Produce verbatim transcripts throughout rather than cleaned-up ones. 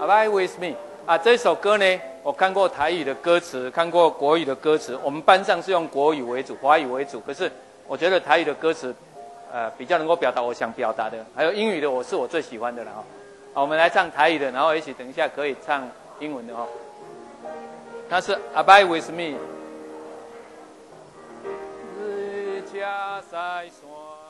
Abide with me 啊，这首歌呢，我看过台语的歌词，看过国语的歌词。我们班上是用国语为主，华语为主。可是我觉得台语的歌词，呃，比较能够表达我想表达的。还有英语的，我是我最喜欢的了哈。好，我们来唱台语的，然后一起等一下可以唱英文的哦。它是 Abide with me。日家在山。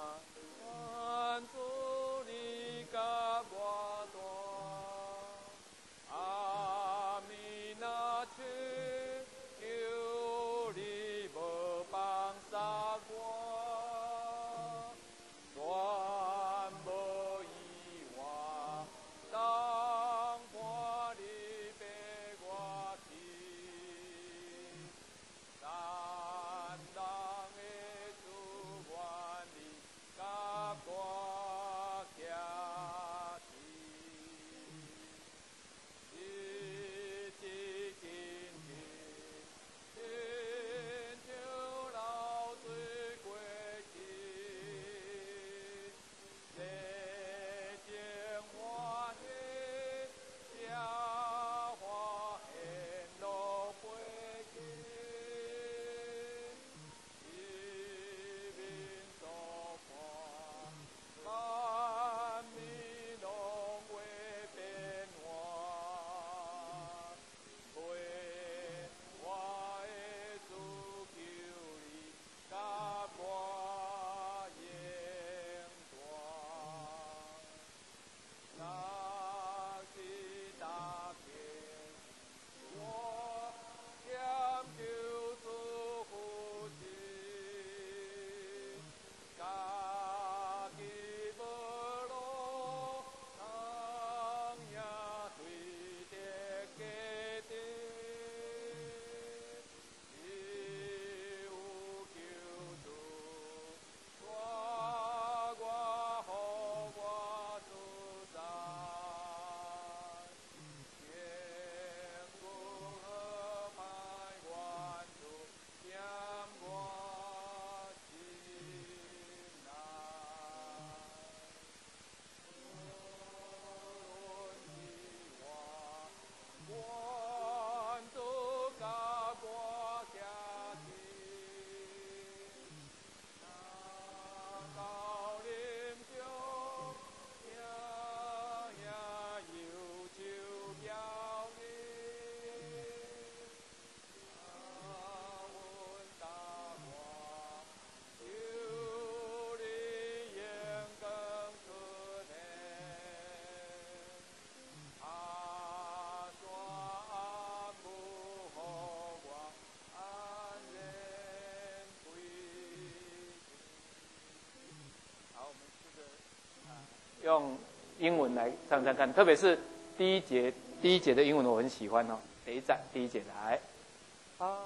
用英文来唱唱看，特别是第一节，第一节的英文我很喜欢哦。第一站，第一节来。啊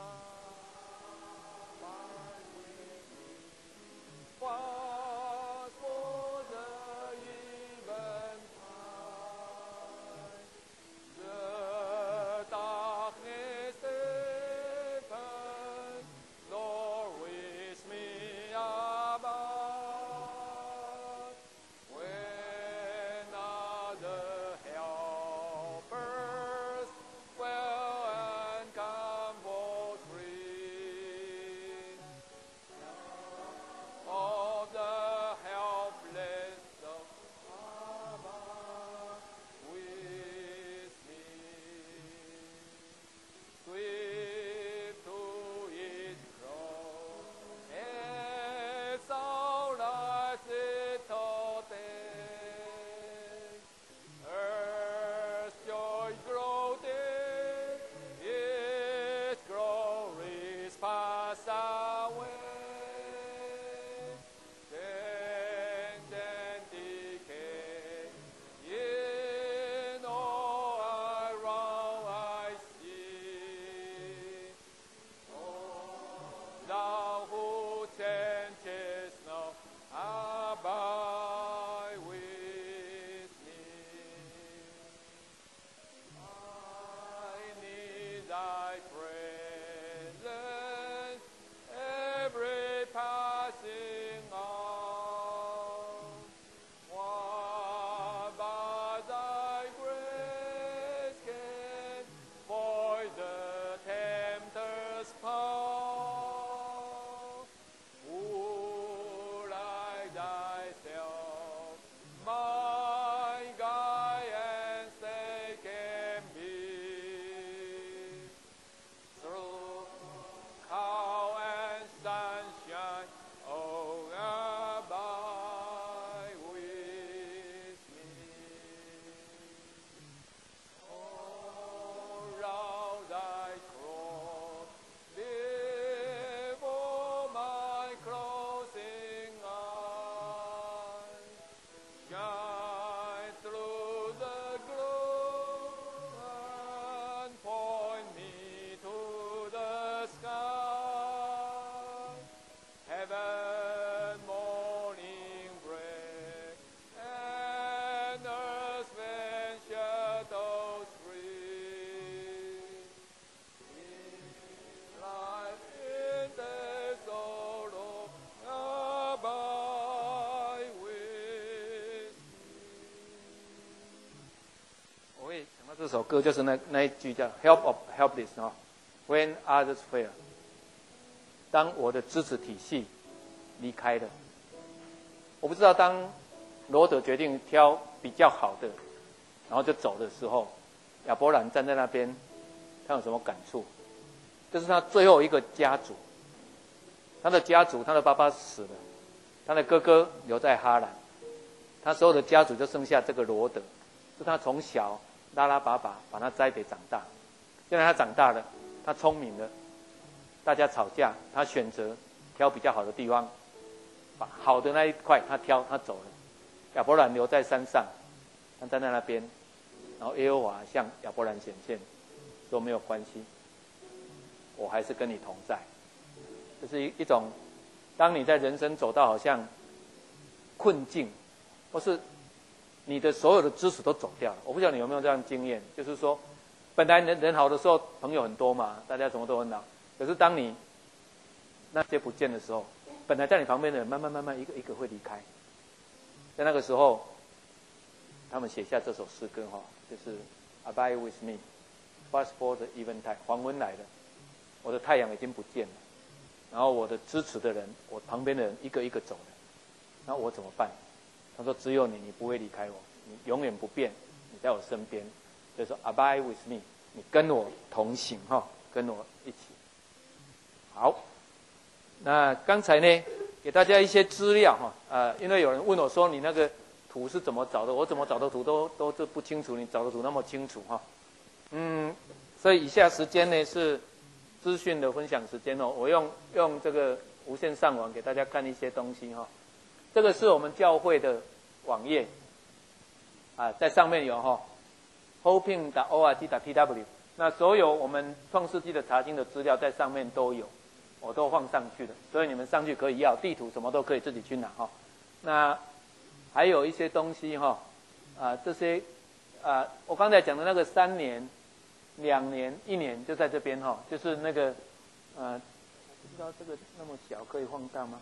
这首歌就是那那一句叫 "Help of helpless" 啊 ，When others fail， 当我的支持体系离开了，我不知道当罗德决定挑比较好的，然后就走的时候，亚伯兰站在那边，他有什么感触？这是他最后一个家族，他的家族，他的爸爸死了，他的哥哥留在哈兰，他所有的家族就剩下这个罗德，是他从小拉拉拔拔把他栽培长大。现在他长大了，他聪明了，大家吵架，他选择挑比较好的地方，把好的那一块他挑，他走了。亚伯兰留在山上，他站在那边，然后耶和华向亚伯兰显现，说没有关系，我还是跟你同在。这是一一种，当你在人生走到好像困境，或是你的所有的知识都走掉了。我不晓得你有没有这样的经验，就是说，本来人人好的时候，朋友很多嘛，大家什么都很好。可是当你那些不见的时候，本来在你旁边的人，慢慢慢慢一个一个会离开。在那个时候，他们写下这首诗歌哈，就是 "Abide with me, fast for the eventide"， 黄昏来了，我的太阳已经不见了，然后我的支持的人，我旁边的人一个一个走了，那我怎么办？他说：只有你，你不会离开我，你永远不变，你在我身边。所以说 "Abide with me"， 你跟我同行哈，跟我一起。好，那刚才呢，给大家一些资料哈，呃，因为有人问我说你那个图是怎么找的，我怎么找的图都都是不清楚，你找的图那么清楚哈，嗯，所以以下时间呢是资讯的分享时间哦，我用用这个无线上网给大家看一些东西哈，这个是我们教会的网页，啊，在上面有哈 hoping 点 org 点 tw， 那所有我们创世纪的查经的资料在上面都有。我都放上去了，所以你们上去可以要地图，什么都可以自己去拿哈。那还有一些东西哈，啊，这些啊，我刚才讲的那个三年、两年、一年就在这边哈，就是那个呃，不知道这个那么小可以放大吗？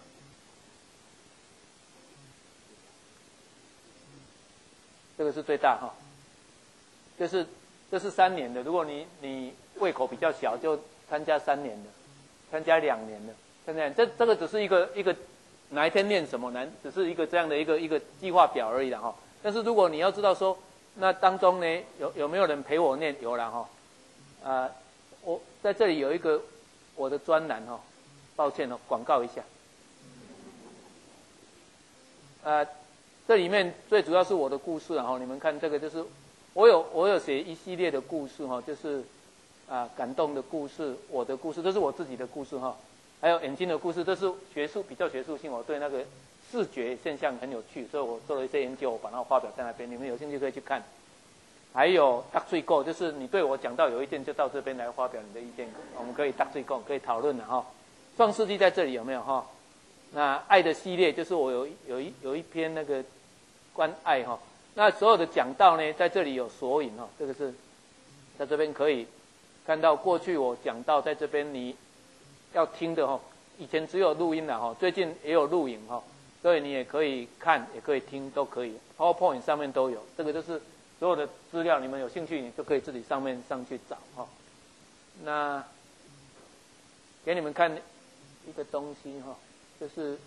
这个是最大哈，就是这是三年的，如果你你胃口比较小，就参加三年的。参加两年了，参加这这个只是一个一个哪一天念什么，难只是一个这样的一个一个计划表而已啦哈。但是如果你要知道说，那当中呢有有没有人陪我念？有啦哈，啊、呃，我在这里有一个我的专栏哈，抱歉哦，广告一下。呃，这里面最主要是我的故事哈，你们看这个就是我有我有写一系列的故事哈，就是。啊，感动的故事，我的故事，这是我自己的故事哈。还有眼睛的故事，这是学术比较学术性，我对那个视觉现象很有趣，所以我做了一些研究，我把它发表在那边，你们有兴趣可以去看。还有大最够，就是你对我讲到有意见，就到这边来发表你的意见，我们可以大最够，可以讨论了哈。创世纪在这里有没有哈？那爱的系列就是我有有一有一篇那个关爱哈，那所有的讲道呢，在这里有索引哈，这个是在这边可以。看到过去我讲到在这边你要听的哈，以前只有录音了哈，最近也有录影哈，所以你也可以看，也可以听，都可以。PowerPoint 上面都有，这个就是所有的资料，你们有兴趣你就可以自己上面上去找哈。那给你们看一个东西哈，就是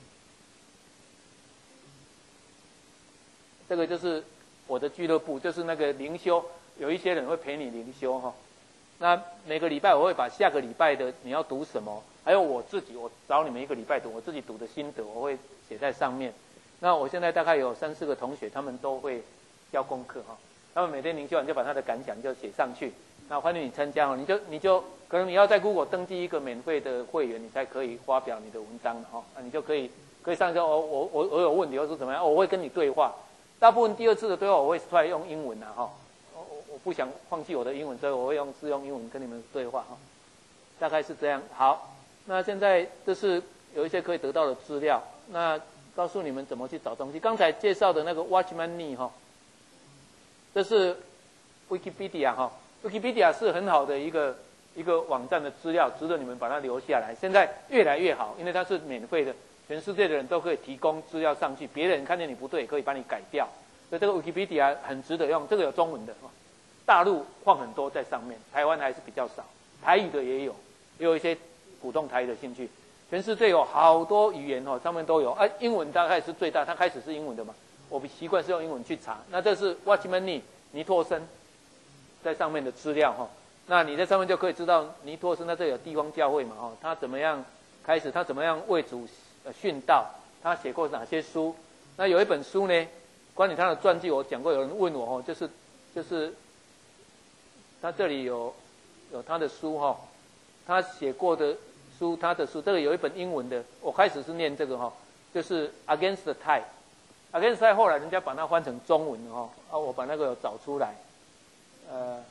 这个就是我的俱乐部，就是那个灵修，有一些人会陪你灵修哈。那每个礼拜我会把下个礼拜的你要读什么，还有我自己，我找你们一个礼拜读我自己读的心得，我会写在上面。那我现在大概有三四个同学，他们都会教功课哈，他们每天灵修完就把他的感想就写上去。那欢迎你参加哦，你就你就可能你要在 Google 登记一个免费的会员，你才可以发表你的文章了哈。那你就可以可以上去哦，我我我有问题或是怎么样，我会跟你对话。大部分第二次的对话我会出来用英文啊哈。我不想放弃我的英文，所以我会用是用英文跟你们对话哈，大概是这样。好，那现在这是有一些可以得到的资料，那告诉你们怎么去找东西。刚才介绍的那个 Watchman Nee 哈，这是 Wikipedia 哈 ，Wikipedia 是很好的一个一个网站的资料，值得你们把它留下来。现在越来越好，因为它是免费的，全世界的人都可以提供资料上去，别人看见你不对，可以帮你改掉。所以这个 Wikipedia 很值得用，这个有中文的哈。 大陆放很多在上面，台湾还是比较少。台语的也有，也有一些鼓动台语的兴趣。全世界有好多语言哦，上面都有。啊，英文大概是最大，它开始是英文的嘛。我习惯是用英文去查。那这是 Watchman Nee 尼托森在上面的资料哈。那你在上面就可以知道尼托森，那这有地方教会嘛哈，他怎么样开始，他怎么样为主呃殉道，他写过哪些书？那有一本书呢，关于他的传记，我讲过，有人问我哦，就是就是他这里有有他的书哈，他写过的书，他的书，这个有一本英文的，我开始是念这个哈，就是 Against the Tide。Against the Tide 后来人家把它翻成中文哈，啊，我把那个有找出来，呃，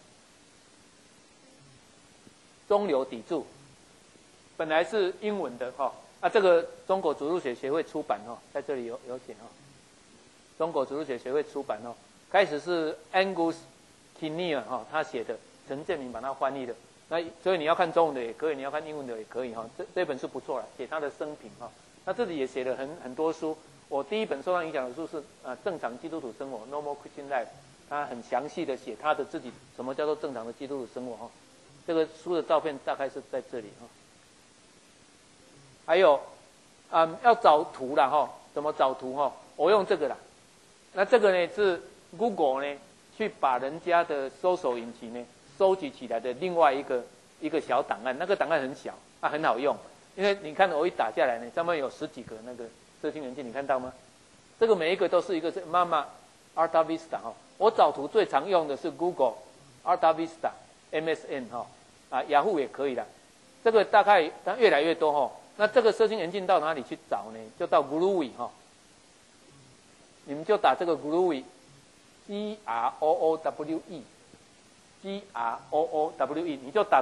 中流砥柱，本来是英文的哈，啊，这个中国主日学协会出版哈，在这里有有写哈，中国主日学协会出版哈，开始是 Angus Kinnear 哈他写的，陈建明把它翻译的。那所以你要看中文的也可以，你要看英文的也可以哈。这这本书不错了，写他的生平哈。他自己也写了很很多书。我第一本受他影响的书是呃正常基督徒生活 （Normal Christian Life），他很详细的写他的自己什么叫做正常的基督徒生活哈。这个书的照片大概是在这里哈。还有，嗯，要找图啦哈，怎么找图哈？我用这个啦。那这个呢是 Google 呢去把人家的搜索引擎呢收集起来的另外一个一个小档案，那个档案很小，啊很好用，因为你看我一打下来呢，上面有十几个那个色情元件，你看到吗？这个每一个都是一个妈妈 Alta Vista 哈，我找图最常用的是 Google Alta Vista M S N 哈，啊雅虎也可以啦，这个大概它越来越多哈。那这个色情元件到哪里去找呢？就到 Groovy 哈，你们就打这个 Groovy。G R O O W E，G R O O W E， 你就打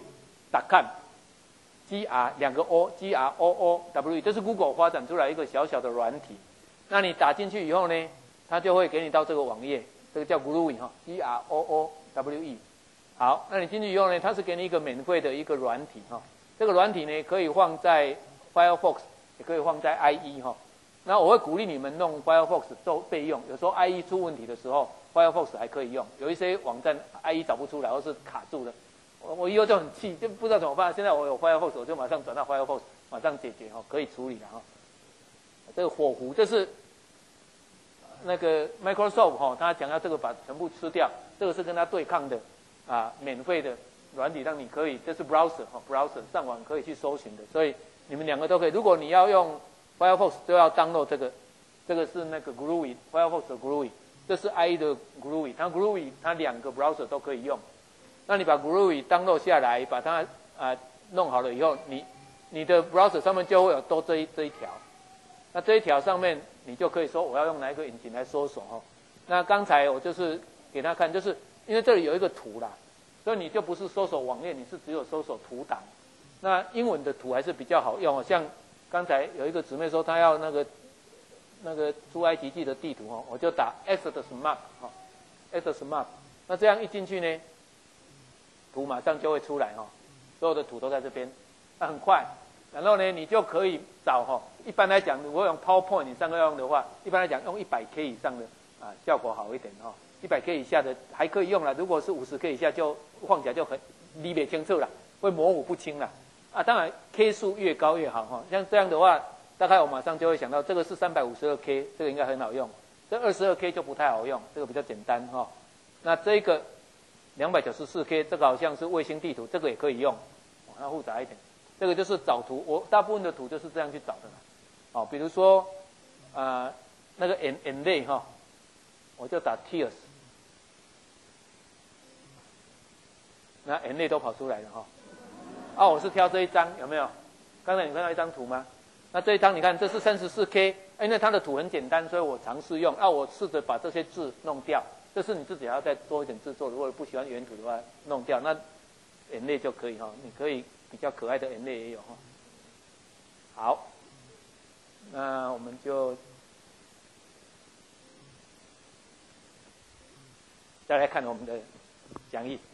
Groovy，com，G R 两个 O，G R O O W E， 这是 Google 发展出来一个小小的软体。那你打进去以后呢，它就会给你到这个网页，这个叫 Groovy 哈 ，G R O O W E。好，那你进去以后呢，它是给你一个免费的一个软体哈，这个软体呢可以放在 Firefox， 也可以放在 I E 哈。那我会鼓励你们弄 Firefox 做备用，有时候 I E 出问题的时候 ，Firefox 还可以用。有一些网站 I E 找不出来，或是卡住了，我我以后就很气，就不知道怎么办。现在我有 Firefox， 我就马上转到 Firefox， 马上解决哈，可以处理了哈。这个火狐，这是那个 Microsoft 哈，他想要这个把全部吃掉，这个是跟他对抗的啊，免费的软体让你可以，这是 browser 哈 ，browser 上网可以去搜寻的，所以你们两个都可以。如果你要用 Firefox 就要 download 这个，这个是那个 Groovy Firefox 的 Groovy， 这是 I E 的 Groovy， 它 Groovy 它两个 browser 都可以用。那你把 Groovy download 下来，把它啊、呃、弄好了以后，你你的 browser 上面就会有多这一这一条。那这一条上面你就可以说我要用哪一个引擎来搜索哈。那刚才我就是给他看，就是因为这里有一个图啦，所以你就不是搜索网页，你是只有搜索图档。那英文的图还是比较好用哦，像。刚才有一个姊妹说她要那个那个出埃及记的地图哈，我就打 Exodus Map 哈 ，Exodus Map， 那这样一进去呢，图马上就会出来哈，所有的图都在这边，那很快。然后呢，你就可以找哈，一般来讲，如果用 PowerPoint 你上课要用的话，一般来讲用 一百K 以上的啊效果好一点哈， 一百K 以下的还可以用了，如果是 五十K 以下就放起来就很理不清楚了，会模糊不清了。啊，当然 K 数越高越好哈。像这样的话，大概我马上就会想到，这个是三百五十二K， 这个应该很好用。这二十二K 就不太好用，这个比较简单哈。那这个两百九十四K， 这个好像是卫星地图，这个也可以用，那复杂一点。这个就是找图，我大部分的图就是这样去找的啦。哦，比如说啊、呃、那个眼眼泪哈，我就打 tears， 那眼泪都跑出来了哈。啊，我是挑这一张，有没有？刚才你看到一张图吗？那这一张你看，这是 三十四K， 因为它的图很简单，所以我尝试用。啊，我试着把这些字弄掉，这是你自己要再多一点制作。如果不喜欢原图的话，弄掉，那眼泪就可以哈。你可以比较可爱的眼泪也有哈。好，那我们就再来看我们的讲义。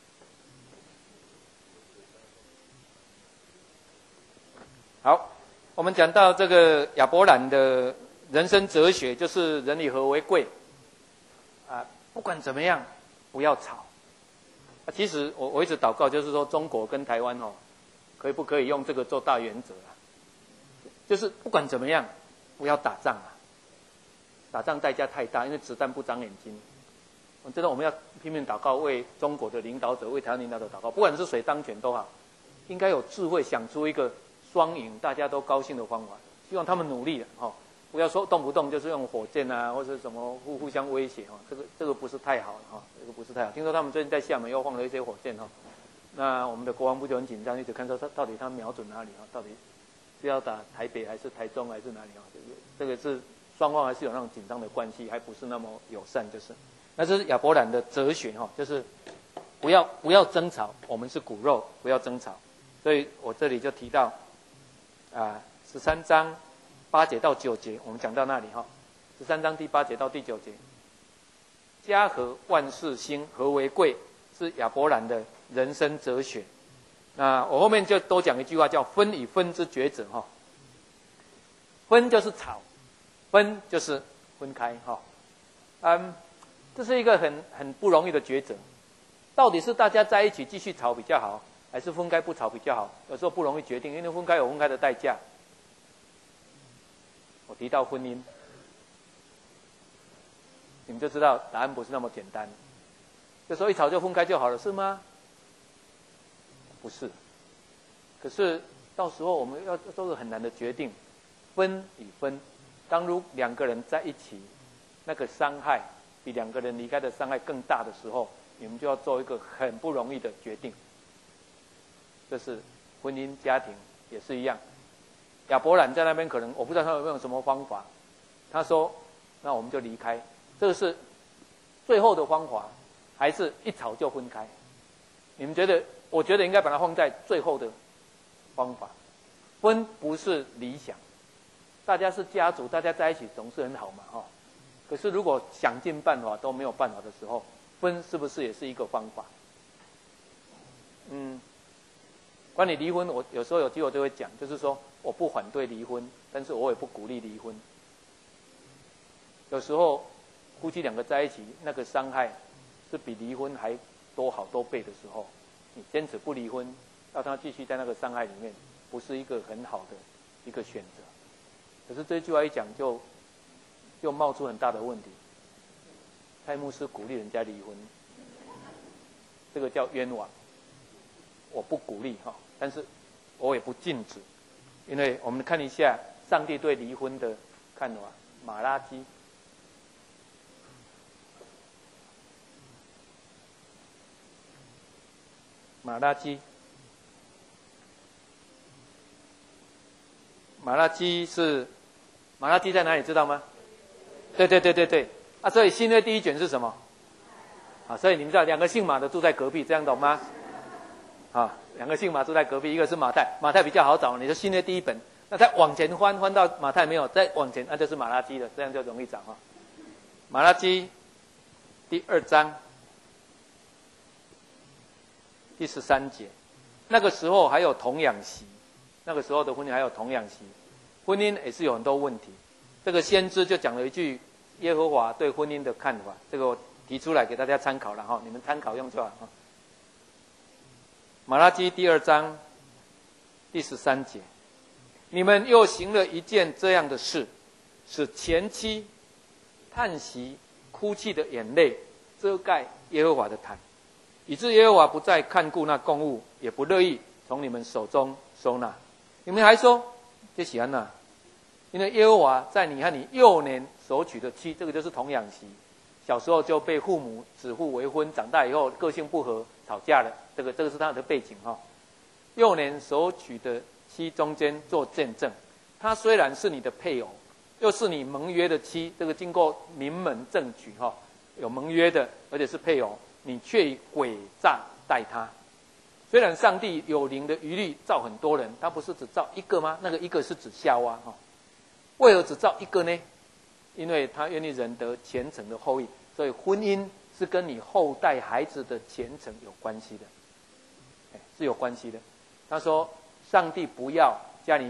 好， 我们讲到这个亚伯兰的人生哲学，就是人以和为贵啊，不管怎么样，不要吵。啊、其实我我一直祷告，就是说中国跟台湾哦，可以不可以用这个做大原则啊？就是不管怎么样，不要打仗啊！打仗代价太大，因为子弹不长眼睛。我知道我们要拼命祷告，为中国的领导者、为台湾领导者祷告，不管是谁当权都好，应该有智慧想出一个双赢、大家都高兴的方法。希望他们努力了哦，不要说动不动就是用火箭啊，或者什么互互相威胁哦，这个这个不是太好了哈、哦，这个不是太好。听说他们最近在厦门又放了一些火箭哈、哦，那我们的国防部就很紧张，一直看说他到底他瞄准哪里啊？到底是要打台北还是台中还是哪里啊？这个这个是双方还是有那种紧张的关系，还不是那么友善，就是。那这是亚伯兰的哲学哈，就是不要不要争吵，我们是骨肉，不要争吵。所以我这里就提到啊，十三章八节到九节，我们讲到那里哈，十三章第八节到第九节，家和万事兴，和为贵，是亚伯兰的人生哲学。那我后面就多讲一句话，叫分与分之抉择哈。分就是吵，分就是分开哈。嗯。这是一个很很不容易的抉择，到底是大家在一起继续吵比较好，还是分开不吵比较好？有时候不容易决定，因为分开有分开的代价。我提到婚姻，你们就知道答案不是那么简单。就说一吵就分开就好了，是吗？不是。可是到时候我们要做个很难的决定，分与分。当如两个人在一起，那个伤害比两个人离开的伤害更大的时候，你们就要做一个很不容易的决定。这是婚姻家庭也是一样。亚伯兰在那边可能我不知道他有没有什么方法，他说那我们就离开，这个是最后的方法，还是一吵就分开？你们觉得？我觉得应该把它放在最后的方法。分不是理想，大家是家族，大家在一起总是很好嘛，哈、哦。可是如果想尽办法都没有办法的时候，分是不是也是一个方法？嗯，关于离婚，我有时候有机会就会讲，就是说我不反对离婚，但是我也不鼓励离婚。有时候夫妻两个在一起，那个伤害是比离婚还多好多倍的时候，你坚持不离婚，让他继续在那个伤害里面，不是一个很好的一个选择。可是这句话一讲就。就冒出很大的问题。蔡牧师鼓励人家离婚，这个叫冤枉。我不鼓励哈，但是我也不禁止，因为我们看一下上帝对离婚的看法。马拉基，马拉基，马拉基是马拉基在哪里？知道吗？对对对对对，啊，所以新约第一卷是什么？啊，所以你们知道两个姓马的住在隔壁，这样懂吗？啊，两个姓马住在隔壁，一个是马太，马太比较好找，你说新约第一本，那再往前翻，翻到马太没有，再往前那就是马拉基了，这样就容易找哈。马拉基第二章第十三节，那个时候还有童养媳，那个时候的婚姻还有童养媳，婚姻也是有很多问题。这个先知就讲了一句耶和华对婚姻的看法，这个我提出来给大家参考了哈，你们参考用就好哈。马拉基第二章第十三节，你们又行了一件这样的事，使前妻叹息哭泣的眼泪遮盖耶和华的坛，以致耶和华不再看顾那供物，也不乐意从你们手中收纳。你们还说这喜欢哪？因为耶和华在你和你幼年所娶的妻，这个就是童养媳，小时候就被父母指腹为婚，长大以后个性不合吵架了，这个这个是他的背景哈、哦。幼年所娶的妻中间做见证，她虽然是你的配偶，又是你盟约的妻，这个经过名门正娶哈、哦，有盟约的，而且是配偶，你却以诡诈待她。虽然上帝有灵的余力造很多人，他不是只造一个吗？那个一个是指夏娃哈。为何只造一个呢？因为他愿意忍得虔诚的后裔，所以婚姻是跟你后代孩子的虔诚有关系的，是有关系的。他说，上帝不要家里面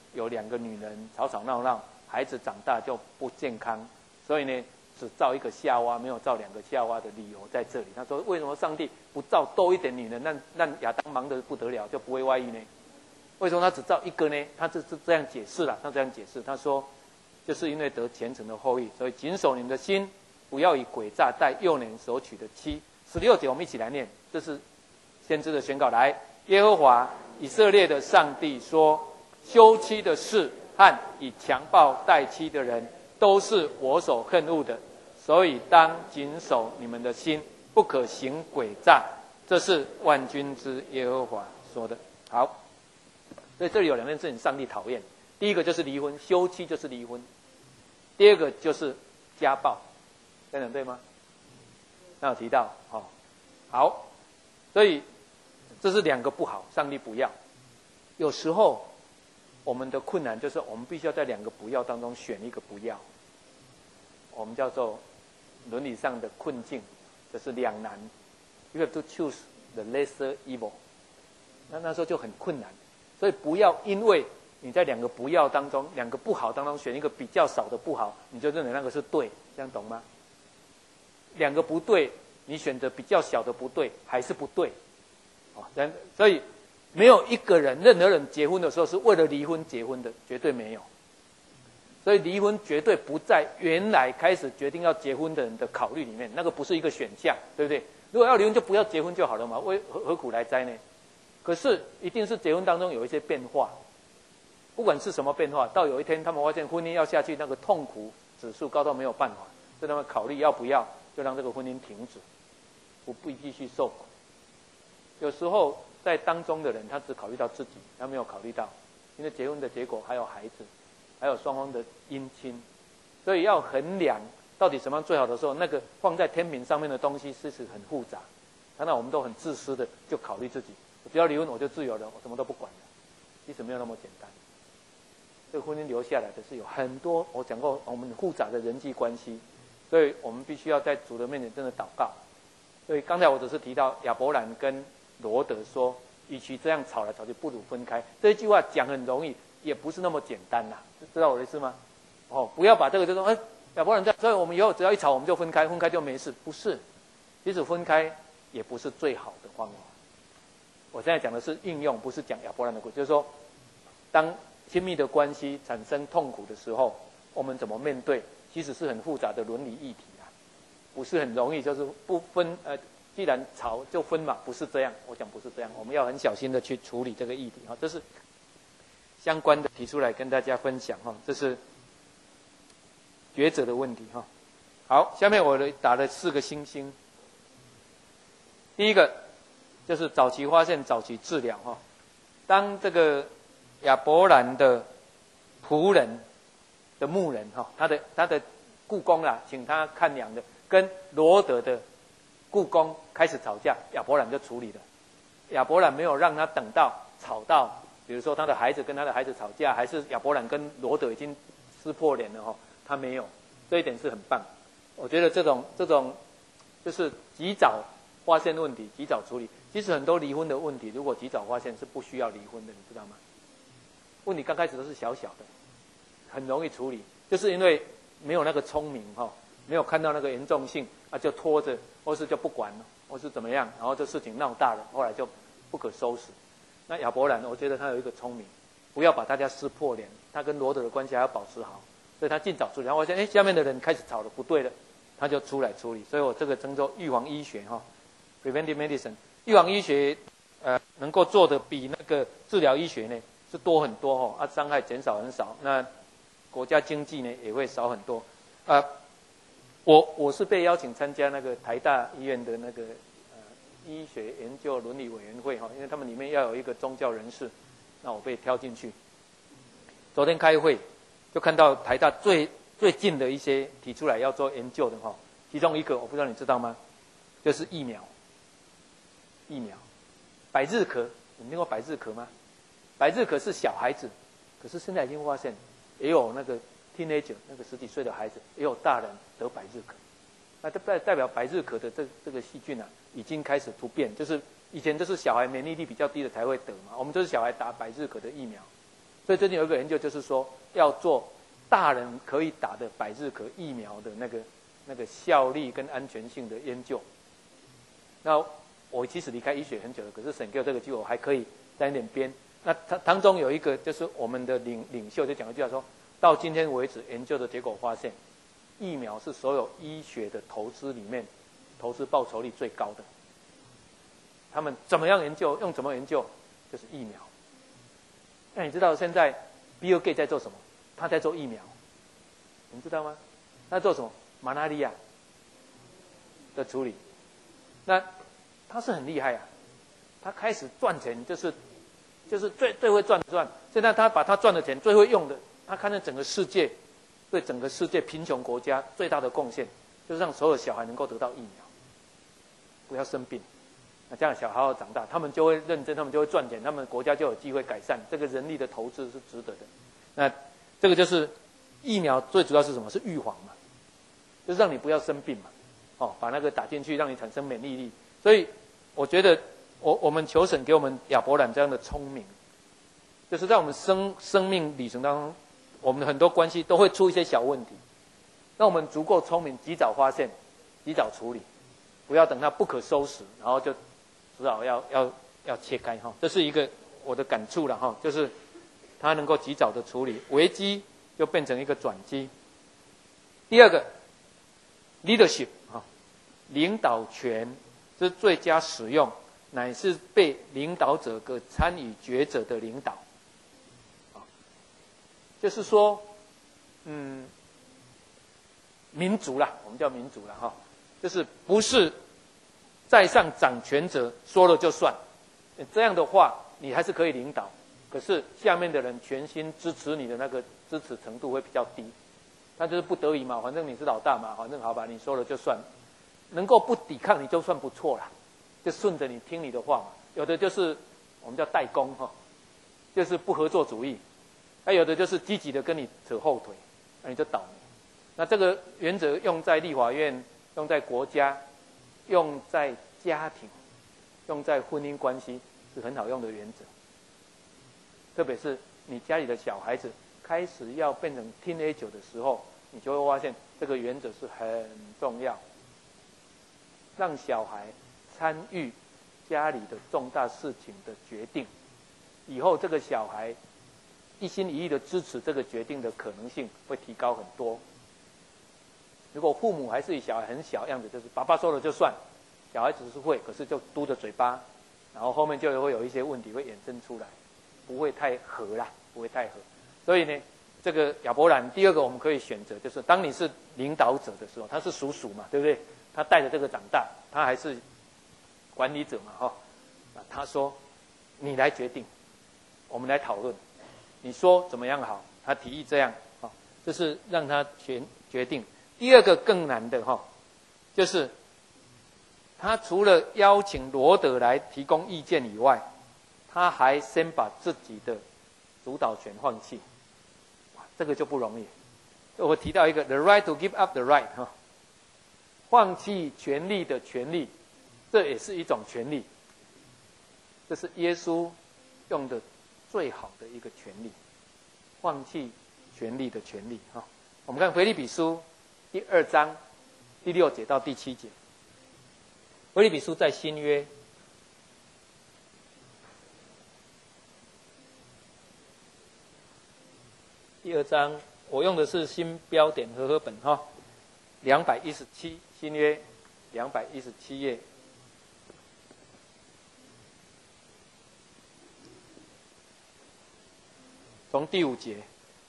有两个女人吵吵闹闹，孩子长大就不健康，所以呢，只造一个夏娃，没有造两个夏娃的理由在这里。他说，为什么上帝不造多一点女人，让让亚当忙得不得了，就不会外遇呢？为什么他只造一个呢？他这是这样解释了，他这样解释，他说，就是因为得虔诚的后裔，所以谨守你们的心，不要以诡诈待幼年所娶的妻。十六节我们一起来念，这是先知的宣告。来，耶和华以色列的上帝说，休妻的事和以强暴待妻的人，都是我所恨恶的，所以当谨守你们的心，不可行诡诈。这是万军之耶和华说的。好，所以这里有两件事情上帝讨厌，第一个就是离婚，休妻就是离婚；第二个就是家暴，这样讲对吗？那有提到，哦，好，所以这是两个不好，上帝不要。有时候我们的困难就是我们必须要在两个不要当中选一个不要，我们叫做伦理上的困境，就是两难。You have to choose the lesser evil。那那时候就很困难，所以不要因为你在两个不要当中，两个不好当中选一个比较少的不好，你就认为那个是对，这样懂吗？两个不对，你选择比较小的不对，还是不对。哦，所以没有一个人，任何人结婚的时候是为了离婚结婚的，绝对没有。所以离婚绝对不在原来开始决定要结婚的人的考虑里面，那个不是一个选项，对不对？如果要离婚就不要结婚就好了嘛，为何何苦来哉呢？可是一定是结婚当中有一些变化，不管是什么变化，到有一天他们发现婚姻要下去，那个痛苦指数高到没有办法，所以他们考虑要不要就让这个婚姻停止，不必继续受苦。有时候在当中的人，他只考虑到自己，他没有考虑到，因为结婚的结果还有孩子，还有双方的姻亲，所以要衡量到底什么样最好的时候，那个放在天平上面的东西事实很复杂。当然我们都很自私的就考虑自己，只要离婚我就自由了，我什么都不管了。其实没有那么简单。这个婚姻留下来的是有很多，我讲过我们复杂的人际关系，所以我们必须要在主的面前真的祷告。所以刚才我只是提到亚伯兰跟罗德说，与其这样吵来吵去，不如分开。这一句话讲很容易，也不是那么简单啦，知道我的意思吗？哦，不要把这个就说，哎，亚伯兰这样，所以我们以后只要一吵我们就分开，分开就没事，不是。即使分开也不是最好的方法。我现在讲的是应用，不是讲亚伯兰的故事，就是说，当亲密的关系产生痛苦的时候，我们怎么面对？其实是很复杂的伦理议题啊，不是很容易，就是不分呃，既然吵就分嘛，不是这样。我讲不是这样，我们要很小心的去处理这个议题哈，这是相关的提出来跟大家分享哈，这是抉择的问题哈。好，下面我打了四个星星。第一个就是早期发现、早期治疗哈。当这个亚伯兰的仆人的牧人哈，他的他的雇工啦，请他看羊的，跟罗德的雇工开始吵架，亚伯兰就处理了。亚伯兰没有让他等到吵到，比如说他的孩子跟他的孩子吵架，还是亚伯兰跟罗德已经撕破脸了哈，他没有，这一点是很棒。我觉得这种这种就是及早发现问题，及早处理。其实很多离婚的问题，如果及早发现是不需要离婚的，你知道吗？问题刚开始都是小小的，很容易处理，就是因为没有那个聪明哈，没有看到那个严重性啊，就拖着，或是就不管了，或是怎么样，然后这事情闹大了，后来就不可收拾。那亚伯兰，我觉得他有一个聪明，不要把大家撕破脸，他跟罗德的关系还要保持好，所以他尽早处理。然后我想，哎，下面的人开始吵了，不对了，他就出来处理。所以我这个称作预防医学哈 ，preventive medicine， 预防医学呃能够做的比那个治疗医学呢是多很多哈，啊伤害减少很少，那国家经济呢也会少很多。呃，我我是被邀请参加那个台大医院的那个呃医学研究伦理委员会哈，因为他们里面要有一个宗教人士，那我被挑进去。昨天开会就看到台大最最近的一些提出来要做研究的哈，其中一个我不知道你知道吗？就是疫苗。疫苗，百日咳，你听过百日咳吗？百日咳是小孩子，可是现在已经发现，也有那个 teenager 那个十几岁的孩子，也有大人得百日咳。那代代表百日咳的这这个细菌啊，已经开始突变，就是以前都是小孩免疫力比较低的才会得嘛，我们都是小孩打百日咳的疫苗， 所以最近有一个研究，就是说要做大人可以打的百日咳疫苗的那个那个效力跟安全性的研究。那我其实离开医学很久了，可是省给我这个机会，我还可以沾一点边。那它当中有一个就是我们的领领袖就讲一句话说，到今天为止研究的结果发现，疫苗是所有医学的投资里面投资报酬率最高的。他们怎么样研究，用怎么研究，就是疫苗。那你知道现在 Bill Gates 在做什么？他在做疫苗，你知道吗？他在做什么？马拉利亚的处理。那他是很厉害啊，他开始赚钱，就是就是最最会赚的赚。现在他把他赚的钱最会用的，他看见整个世界对整个世界贫穷国家最大的贡献，就是让所有小孩能够得到疫苗，不要生病。那这样小孩好好长大，他们就会认真，他们就会赚钱，他们国家就有机会改善。这个人力的投资是值得的。那这个就是疫苗最主要是什么？是预防嘛，就是让你不要生病嘛。哦，把那个打进去，让你产生免疫力。所以我觉得我我们求神给我们亚伯兰这样的聪明，就是在我们生生命旅程当中，我们很多关系都会出一些小问题，那我们足够聪明，及早发现，及早处理，不要等它不可收拾，然后就只好要要要切开哈。这是一个我的感触了哈，就是他能够及早的处理危机，就变成一个转机。第二个 leadership 哈，领导权之最佳使用，乃是被领导者和参与决者的领导。就是说，嗯，民主啦，我们叫民主啦哈，就是不是在上掌权者说了就算，这样的话你还是可以领导，可是下面的人全心支持你的那个支持程度会比较低，那就是不得已嘛，反正你是老大嘛，反正好吧，你说了就算，能够不抵抗你就算不错啦，就顺着你听你的话嘛。有的就是我们叫代工哈，就是不合作主义，还有的就是积极的跟你扯后腿，那你就倒霉。那这个原则用在立法院，用在国家，用在家庭，用在婚姻关系是很好用的原则。特别是你家里的小孩子开始要变成 teenager 的时候，你就会发现这个原则是很重要。让小孩参与家里的重大事情的决定，以后这个小孩一心一意的支持这个决定的可能性会提高很多。如果父母还是以小孩很小样子，就是爸爸说了就算，小孩只是会，可是就嘟着嘴巴，然后后面就会有一些问题会衍生出来，不会太合啦，不会太合。所以呢，这个亚伯兰第二个我们可以选择，就是当你是领导者的时候，他是叔叔嘛，对不对？他带着这个长大，他还是管理者嘛，哈、哦。他说：“你来决定，我们来讨论。你说怎么样好？”他提议这样，哦，这是让他决决定。第二个更难的哈、哦，就是他除了邀请罗德来提供意见以外，他还先把自己的主导权放弃，哇，这个就不容易。我提到一个 the right to give up the right 哈、哦，放弃权利的权利，这也是一种权利。这是耶稣用的最好的一个权利，放弃权利的权利哈。我们看腓立比书第二章第六节到第七节。腓立比书在新约，第二章我用的是新标点和合本哈，两百一十七新约两百一十七页。从第五节，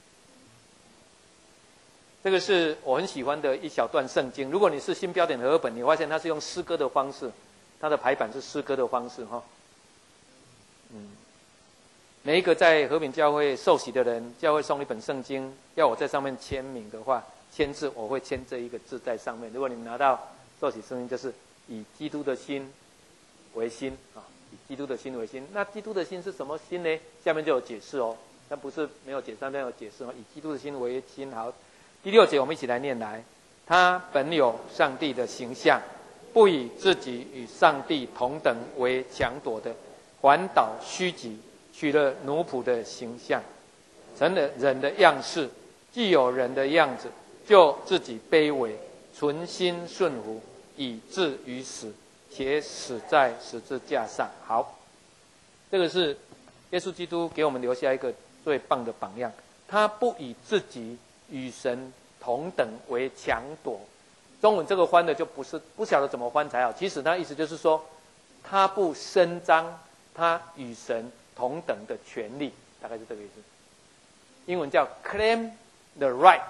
这个是我很喜欢的一小段圣经。如果你是新标点和合本，你发现它是用诗歌的方式，它的排版是诗歌的方式哈。嗯，每一个在和平教会受洗的人，教会送一本圣经，要我在上面签名的话，签字我会签这一个字在上面。如果你们拿到受洗圣经，就是以基督的心为心啊，以基督的心为心。那基督的心是什么心呢？下面就有解释哦。但不是没有解释，上面有解释哦。以基督的心为心。好，第六节我们一起来念来。他本有上帝的形象，不以自己与上帝同等为强夺的，反倒虚己，取了奴仆的形象， 成了人的样式，既有人的样子，就自己卑微，存心顺服，以至于死，且死在十字架上。好，这个是耶稣基督给我们留下一个最棒的榜样。他不以自己与神同等为强夺。中文这个翻的就不是不晓得怎么翻才好。其实他意思就是说，他不伸张他与神同等的权利，大概是这个意思。英文叫 claim the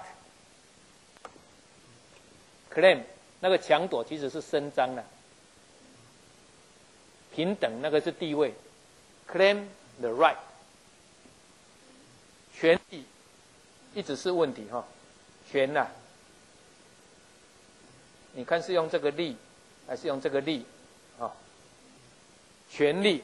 right。claim 那个强夺其实是伸张了，平等那个是地位。claim the right， 权利一直是问题哈，权呐、啊，你看是用这个利还是用这个利啊？权利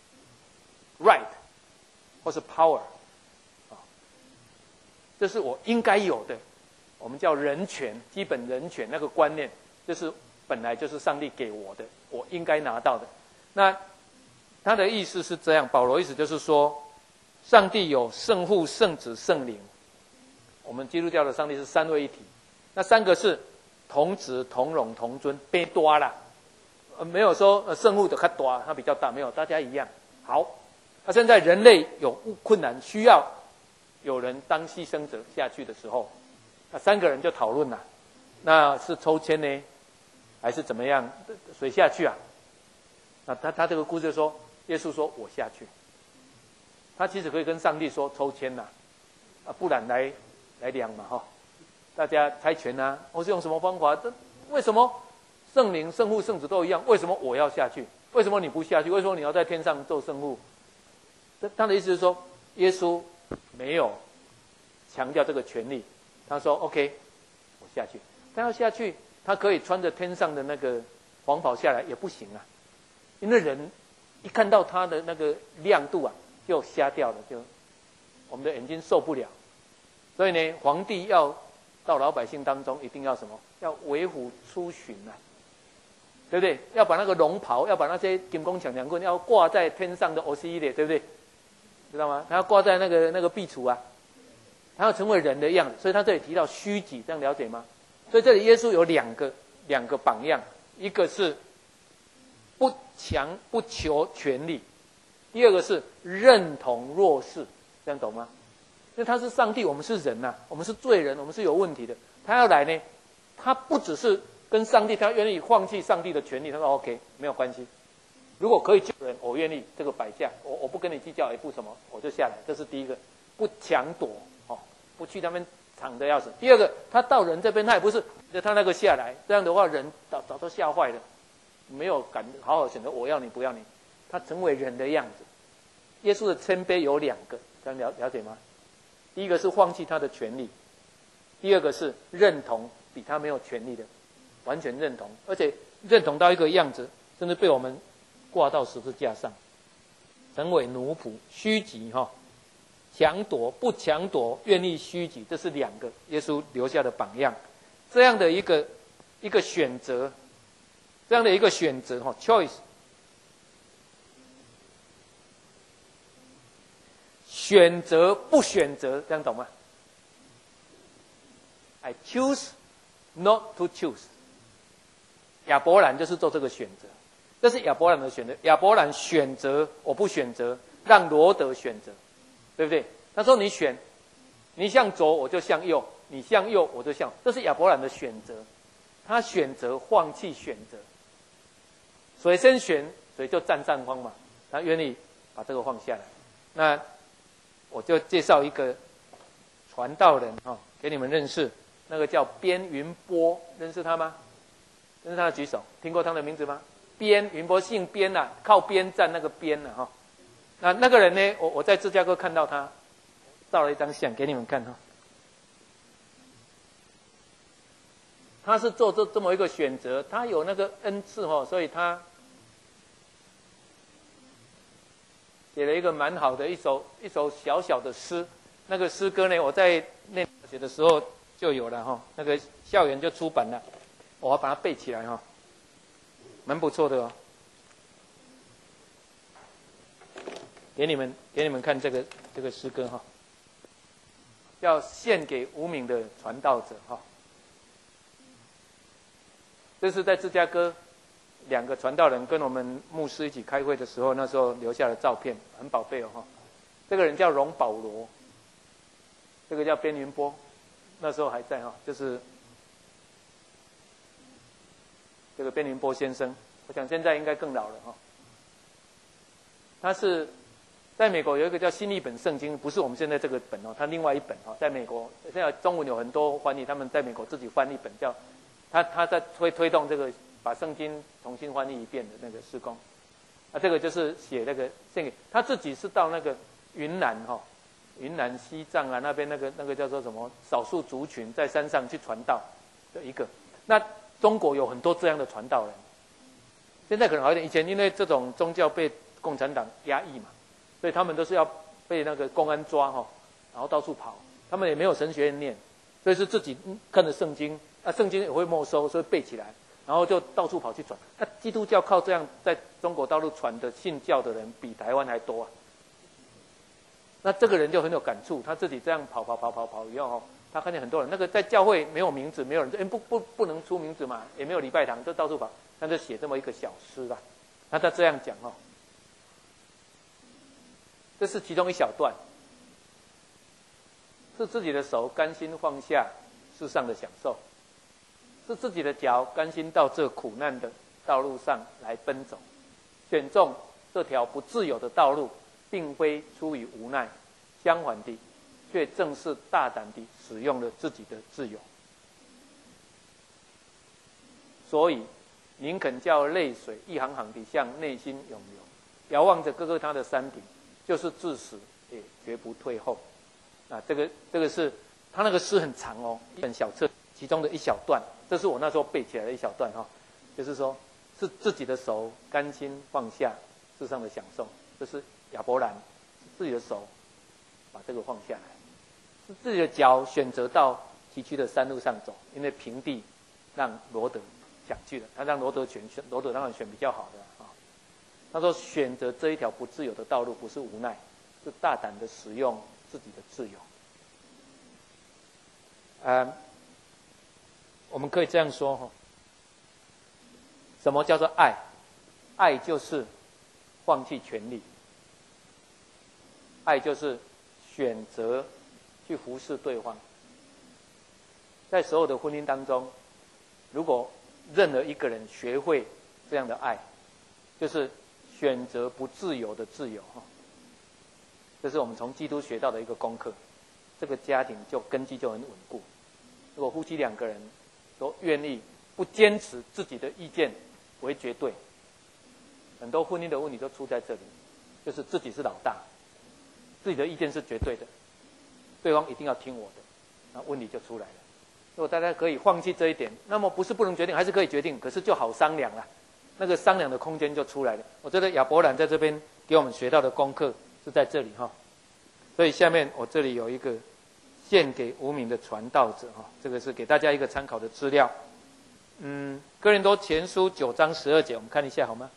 right 或是 power 啊，这是我应该有的，我们叫人权，基本人权那个观念，就是本来就是上帝给我的，我应该拿到的。那他的意思是这样，保罗意思就是说，上帝有圣父、圣子、圣灵。我们基督教的上帝是三位一体，那三个是同质、同荣、同尊，变多啦，呃，没有说呃圣父的较大，他比较大，没有，大家一样。好，那现在人类有困难，需要有人当牺牲者下去的时候，那三个人就讨论了，那是抽签呢，还是怎么样？谁下去啊？那他他这个故事说，耶稣说我下去，他其实可以跟上帝说抽签呐、啊，啊，不然来来量嘛哈。大家猜拳啊，或是用什么方法？这为什么圣灵、圣父、圣子都一样？为什么我要下去？为什么你不下去？为什么你要在天上做圣父？他的意思是说，耶稣没有强调这个权利。他说 ：“OK， 我下去。他要下去，他可以穿着天上的那个黄袍下来，也不行啊，因为人一看到他的那个亮度啊，就瞎掉了，就我们的眼睛受不了。所以呢，皇帝要到老百姓当中，一定要什么？要为虎出巡啊，对不对？要把那个龙袍，要把那些金光强强棍，要挂在天上的欧西列，对不对？知道吗？他要挂在那个那个壁橱啊，他要成为人的样子。所以他这里提到虚己，这样了解吗？所以这里耶稣有两个两个榜样，一个是不强不求权力，第二个是认同弱势，这样懂吗？因为他是上帝，我们是人呐、啊，我们是罪人，我们是有问题的。他要来呢，他不只是跟上帝，他愿意放弃上帝的权利。他说 ：“OK， 没有关系，如果可以救人，我愿意这个摆下，我我不跟你计较，也不什么，我就下来。”这是第一个，不强夺哦，不去他们抢的要死。第二个，他到人这边，他也不是他那个下来，这样的话人早早都吓坏了，没有敢好好选择我要你不要你，他成为人的样子。耶稣的谦卑有两个，这样了了解吗？第一个是放弃他的权利，第二个是认同比他没有权利的，完全认同，而且认同到一个样子，甚至被我们挂到十字架上，成为奴仆，虚己哈，强夺不强夺，愿意虚己，这是两个耶稣留下的榜样。这样的一个一个选择，这样的一个选择哈 ，choice。选择不选择，这样懂吗 ？I choose not to choose。亚伯兰就是做这个选择，这是亚伯兰的选择。亚伯兰选择，我不选择，让罗得选择，对不对？他说：“你选，你向左我就向右，你向右我就向。”这是亚伯兰的选择，他选择放弃选择，谁先选谁就占上风嘛。他愿意把这个放下来。那我就介绍一个传道人哈、哦，给你们认识，那个叫边云波，认识他吗？认识他的举手，听过他的名字吗？边云波，姓边呐、啊，靠边站那个边呐、啊、哈。那那个人呢，我我在芝加哥看到他，照了一张相给你们看哈。他是做这这么一个选择，他有那个恩赐哈，所以他写了一个蛮好的一首一首小小的诗，那个诗歌呢，我在念大学的时候就有了哈，那个校园就出版了，我要把它背起来哈，蛮不错的哦。给你们给你们看这个这个诗歌哈。 叫献给无名的传道者哈。这是在芝加哥两个传道人跟我们牧师一起开会的时候，那时候留下的照片，很宝贝哦哈。这个人叫荣保罗，这个叫边云波，那时候还在哈，就是这个边云波先生，我想现在应该更老了哈。他是在美国有一个叫新译本圣经，不是我们现在这个本哦，他另外一本哈，在美国现在中文有很多翻译，他们在美国自己翻译本叫他他在推推动这个把圣经重新翻译一遍的那个事工，啊，这个就是写那个献给他自己是到那个云南哈，云南西藏啊那边那个那个叫做什么少数族群在山上去传道的一个，那中国有很多这样的传道人，现在可能好一点，以前因为这种宗教被共产党压抑嘛，所以他们都是要被那个公安抓哈，然后到处跑，他们也没有神学院念，所以是自己看着圣经，啊圣经也会没收，所以背起来，然后就到处跑去传。那基督教靠这样在中国大陆传的信教的人比台湾还多啊。那这个人就很有感触，他自己这样跑跑跑跑跑以后哦，他看见很多人，那个在教会没有名字，没有人，哎不不不能出名字嘛，也没有礼拜堂，就到处跑，他就写这么一个小诗啦。那他这样讲哦，这是其中一小段，是自己的手甘心放下世上的享受，是自己的脚甘心到这苦难的道路上来奔走，选中这条不自由的道路，并非出于无奈，相反地，却正是大胆地使用了自己的自由。所以，宁肯叫泪水一行行地向内心涌流，遥望着哥哥他的山顶，就是至死也绝不退后。啊，这个这个是他那个诗很长哦，一本小册其中的一小段，这是我那时候背起来的一小段哈、哦，就是说是自己的手甘心放下世上的享受，这是亚伯兰自己的手把这个放下来，是自己的脚选择到崎岖的山路上走，因为平地让罗德想去了，他让罗德选选罗德当然选比较好的啊。他说选择这一条不自由的道路不是无奈，是大胆的使用自己的自由。呃，我们可以这样说哈，什么叫做爱？爱就是放弃权利，爱就是选择去服侍对方。在所有的婚姻当中，如果任何一个人学会这样的爱，就是选择不自由的自由哈。这是我们从基督学到的一个功课，这个家庭就根基就很稳固。如果夫妻两个人都愿意不坚持自己的意见为绝对，很多婚姻的问题都出在这里，就是自己是老大，自己的意见是绝对的，对方一定要听我的，那问题就出来了。如果大家可以放弃这一点，那么不是不能决定，还是可以决定，可是就好商量了，那个商量的空间就出来了。我觉得亚伯兰在这边给我们学到的功课是在这里哈，所以下面我这里有一个献给无名的传道者哈，这个是给大家一个参考的资料。嗯，哥林多前书九章十二节，我们看一下好吗？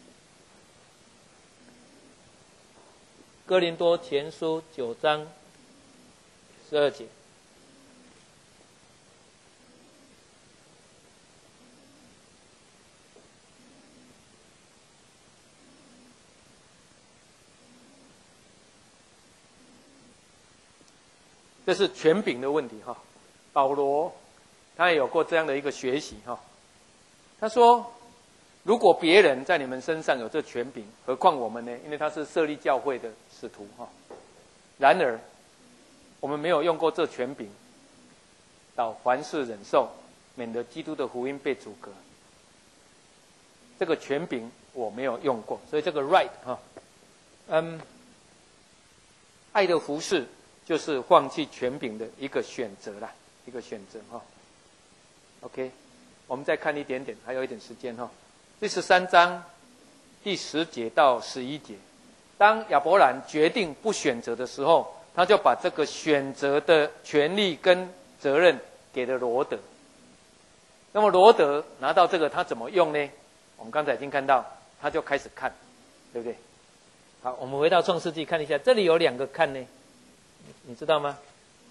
哥林多前书九章十二节。这是权柄的问题哈，保罗他也有过这样的一个学习哈。他说，如果别人在你们身上有这权柄，何况我们呢？因为他是设立教会的使徒哈。然而，我们没有用过这权柄，到凡事忍受，免得基督的福音被阻隔。这个权柄我没有用过，所以这个 right 哈，嗯，爱的服事。就是放弃权柄的一个选择啦，一个选择哈。OK， 我们再看一点点，还有一点时间哈。第十三章第十节到十一节，当亚伯兰决定不选择的时候，他就把这个选择的权利跟责任给了罗德。那么罗德拿到这个，他怎么用呢？我们刚才已经看到，他就开始看，对不对？好，我们回到创世纪看一下，这里有两个看呢。你知道吗？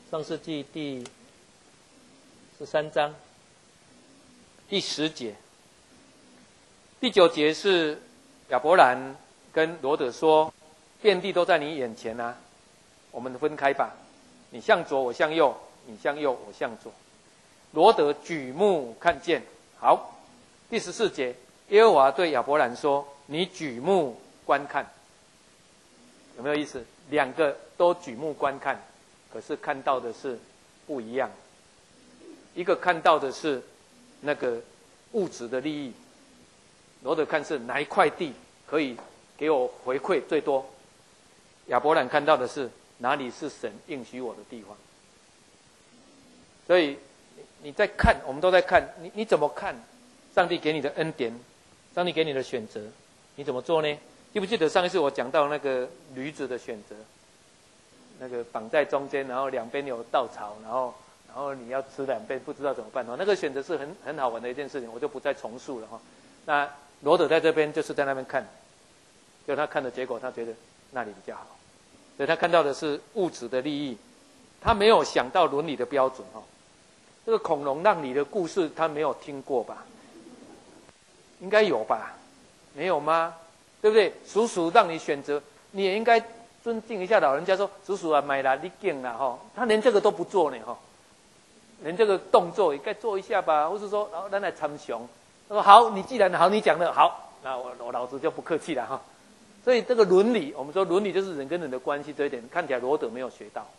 创世纪第十三章第十节，第九节是亚伯兰跟罗得说：“遍地都在你眼前啊，我们分开吧，你向左，我向右；你向右，我向左。”罗得举目看见。好，第十四节，耶和华对亚伯兰说：“你举目观看。”有没有意思？两个都举目观看，可是看到的是不一样。一个看到的是那个物质的利益，罗得看是哪一块地可以给我回馈最多。亚伯兰看到的是哪里是神应许我的地方。所以你在看，我们都在看，你你怎么看上帝给你的恩典，上帝给你的选择，你怎么做呢？记不记得上一次我讲到那个驴子的选择，那个绑在中间，然后两边有稻草，然后然后你要吃两边，不知道怎么办，那个选择是很很好玩的一件事情，我就不再重述了哈。那罗得在这边就是在那边看，就他看的结果，他觉得那里比较好，所以他看到的是物质的利益，他没有想到伦理的标准哈。这个恐龙让梨的故事他没有听过吧？应该有吧？没有吗？对不对？叔叔让你选择，你也应该尊敬一下老人家说，叔叔啊，买啦，你敬啦哈。他连这个都不做呢哈，连这个动作也该做一下吧，或是说，然后咱来参详。他说好，你既然好，你讲的好，那我我老子就不客气了哈。所以这个伦理，我们说伦理就是人跟人的关系，这一点看起来罗得没有学到，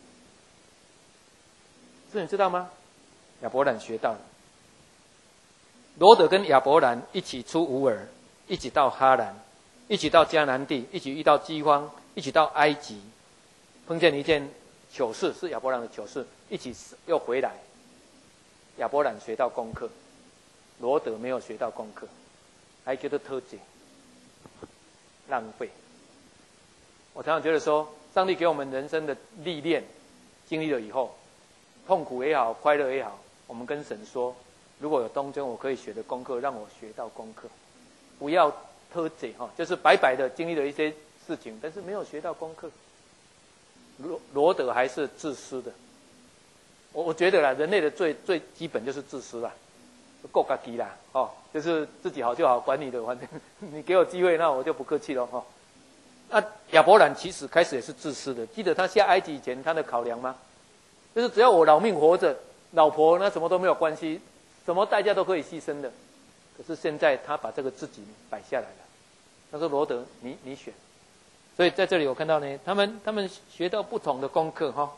这你知道吗？亚伯兰学到了。罗得跟亚伯兰一起出乌尔，一起到哈兰，一起到迦南地，一起遇到饥荒，一起到埃及，碰见一件糗事，是亚伯兰的糗事，一起又回来。亚伯兰学到功课，罗得没有学到功课，还觉得偷窃、浪费。我常常觉得说，上帝给我们人生的历练，经历了以后，痛苦也好，快乐也好，我们跟神说，如果有当中我可以学的功课，让我学到功课，不要偷贼哈，就是白白的经历了一些事情，但是没有学到功课。罗罗得还是自私的，我我觉得啦，人类的最最基本就是自私啦，够自己啦，哦，就是自己好就好，管你的，反正你给我机会，那我就不客气了哈。那亚伯兰其实开始也是自私的，记得他下埃及以前他的考量吗？就是只要我老命活着，老婆那什么都没有关系，什么代价都可以牺牲的。可是现在他把这个自己摆下来了，他说罗得，你你选。所以在这里我看到呢，他们他们学到不同的功课哈。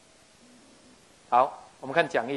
好，我们看讲义。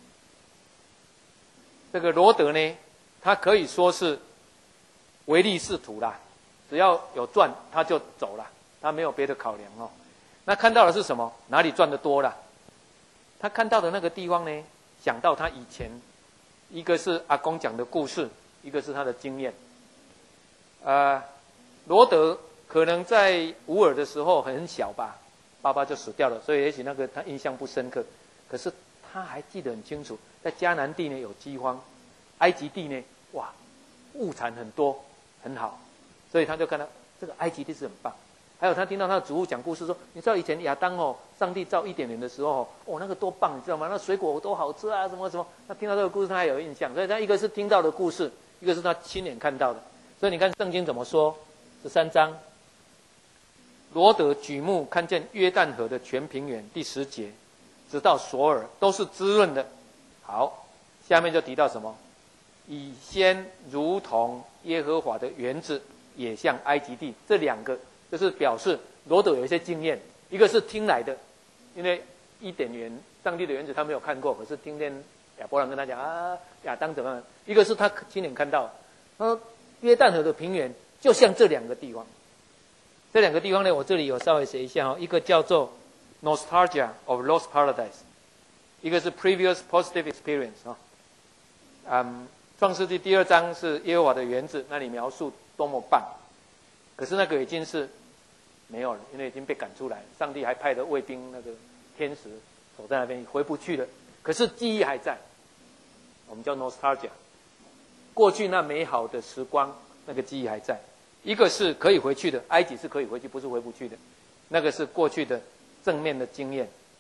这个罗得呢，他可以说是唯利是图啦，只要有赚他就走了，他没有别的考量哦。那看到的是什么？哪里赚得多啦？他看到的那个地方呢，想到他以前，一个是阿公讲的故事，一个是他的经验。呃，罗得可能在乌尔的时候很小吧，爸爸就死掉了，所以也许那个他印象不深刻。可是他还记得很清楚，在迦南地呢有饥荒，埃及地呢哇物产很多很好，所以他就看到这个埃及地是很棒。还有他听到他的祖父讲故事说，你知道以前亚当哦，上帝造伊甸园的时候哦，那个多棒，你知道吗？那水果多好吃啊，什么什么。他听到这个故事，他还有印象。所以他一个是听到的故事，一个是他亲眼看到的。所以你看圣经怎么说？十三章，罗得举目看见约旦河的全平原，第十节，直到索尔都是滋润的。好，下面就提到什么？以先如同耶和华的园子，也像埃及地。这两个就是表示罗得有一些经验，一个是听来的，因为伊甸园上帝的园子他没有看过，可是听见亚伯兰跟他讲啊，亚当怎么样？一个是他亲眼看到，他说约旦河的平原就像这两个地方。这两个地方呢，我这里有稍微写一下哦，一个叫做 Nostalgia of Lost Paradise， 一个是 Previous Positive Experience 啊、哦。嗯，创世纪第二章是耶和华的园子，那里描述多么棒，可是那个已经是没有了，因为已经被赶出来，上帝还派了卫兵，那个天使守在那边，回不去了。可是记忆还在，我们叫 nostalgia， 过去那美好的时光，那个记忆还在。一个是可以回去的，埃及是可以回去，不是回不去的。那个是过去的正面的经验。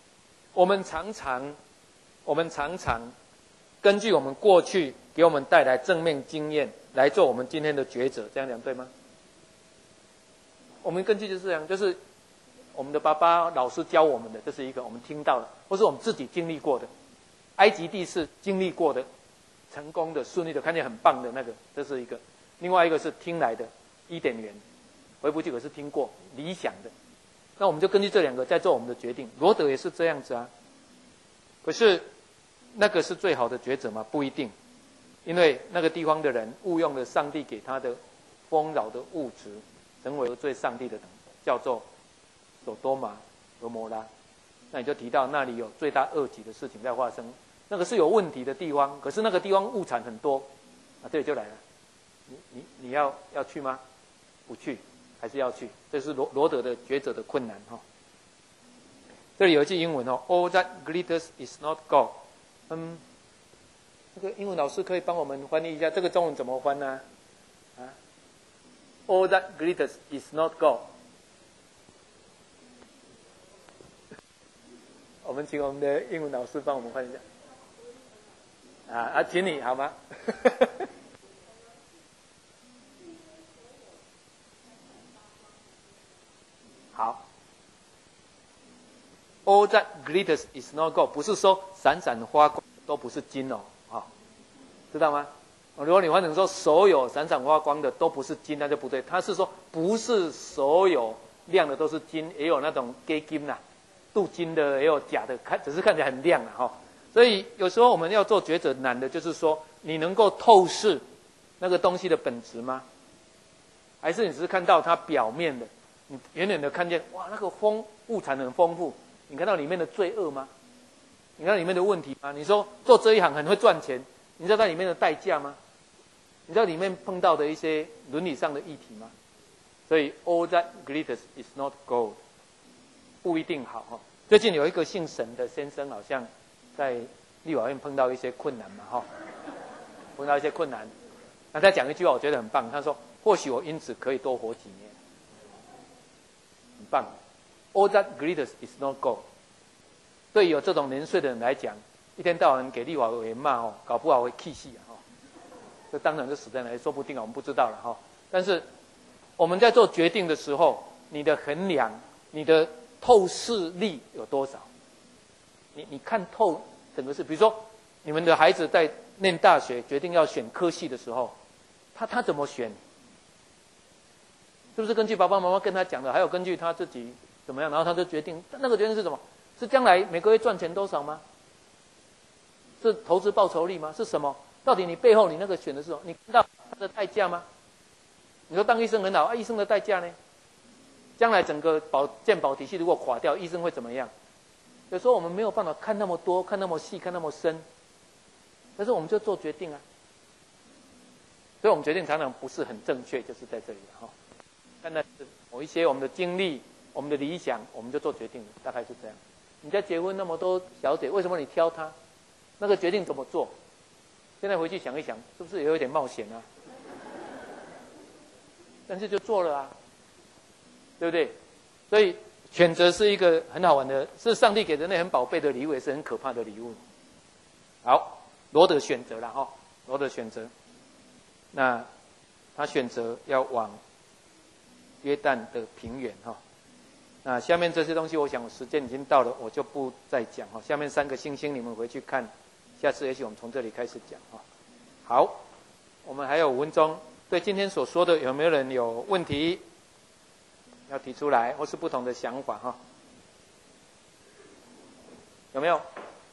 我们常常，我们常常根据我们过去给我们带来正面经验来做我们今天的抉择，这样讲对吗？我们根据就是这样，就是我们的爸爸、老师教我们的，这是一个我们听到的，或是我们自己经历过的。埃及地是经历过的，成功的、顺利的，看见很棒的那个，这是一个。另外一个是听来的，伊甸园，回不去可是听过，理想的。那我们就根据这两个在做我们的决定。罗德也是这样子啊。可是那个是最好的抉择吗？不一定，因为那个地方的人误用了上帝给他的丰饶的物质，成为得罪上帝的等，叫做所多玛、俄摩拉。那你就提到那里有罪大恶极的事情在发生，那个是有问题的地方。可是那个地方物产很多，啊，这里就来了。你你你要要去吗？不去。还是要去，这是罗罗德的抉择的困难哈。这里有一句英文哦 ，All that glitters is not gold。嗯，这个英文老师可以帮我们翻译一下，这个中文怎么翻呢？啊 ，All that glitters is not gold。我们请我们的英文老师帮我们翻译一下。啊啊，请你好吗？好 ，All that glitters is not gold， 不是说闪闪发光都不是金哦，啊，知道吗？如果你换成说所有闪闪发光的都不是金，那就不对。他是说不是所有亮的都是金，也有那种假金呐、啊，镀金的也有假的，看只是看起来很亮啊哈。所以有时候我们要做抉择，难的就是说你能够透视那个东西的本质吗？还是你只是看到它表面的？你远远的看见，哇，那个丰物产很丰富，你看到里面的罪恶吗？你看到里面的问题吗？你说做这一行很会赚钱，你知道它里面的代价吗？你知道里面碰到的一些伦理上的议题吗？所以 all that glitters is not gold， 不一定好哈。最近有一个姓沈的先生，好像在立法院碰到一些困难嘛哈，碰到一些困难，那他讲一句话，我觉得很棒，他说：或许我因此可以多活几年。很棒 ，All that glitters is not gold。对于有这种年岁的人来讲，一天到晚给立法委员骂哦，搞不好会气死啊！哈，这当场就死在那里，说不定啊，我们不知道了哈。但是我们在做决定的时候，你的衡量、你的透视力有多少？你你看透整个事，比如说你们的孩子在念大学，决定要选科系的时候，他他怎么选？是不是根据爸爸妈妈跟他讲的，还有根据他自己怎么样，然后他就决定，那个决定是什么？是将来每个月赚钱多少吗？是投资报酬率吗？是什么？到底你背后你那个选的是什么？你看到他的代价吗？你说当医生很好啊，医生的代价呢？将来整个保健保体系如果垮掉，医生会怎么样？有时候我们没有办法看那么多，看那么细，看那么深，但是我们就做决定啊。所以我们决定常常不是很正确，就是在这里哈。看到某一些我们的经历、我们的理想，我们就做决定，大概是这样。你在结婚那么多小姐，为什么你挑她？那个决定怎么做？现在回去想一想，是不是也有一点冒险啊？但是就做了啊，对不对？所以选择是一个很好玩的，是上帝给人类很宝贝的礼物，也是很可怕的礼物。好，罗德选择了哈，罗德选择，那他选择要往约旦的平原哈。那下面这些东西，我想时间已经到了，我就不再讲哈。下面三个星星你们回去看，下次也许我们从这里开始讲哈。好，我们还有五分钟，对今天所说的有没有人有问题要提出来，或是不同的想法哈？有没有？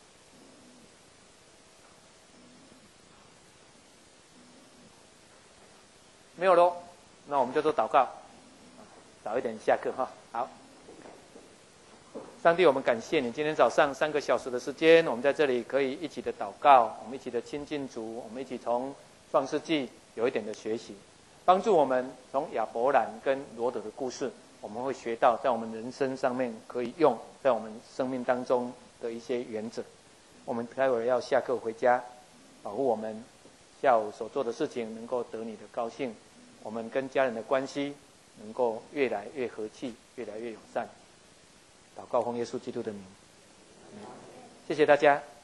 没有咯，那我们就做祷告，早一点下课哈。好。上帝，我们感谢你，今天早上三个小时的时间，我们在这里可以一起的祷告，我们一起的亲近主，我们一起从创世纪有一点的学习，帮助我们从亚伯兰跟罗德的故事，我们会学到在我们人生上面可以用在我们生命当中的一些原则。我们待会儿要下课回家，保护我们下午所做的事情能够得你的高兴，我们跟家人的关系能够越来越和气，越来越友善。祷告奉耶稣基督的名。 谢谢大家。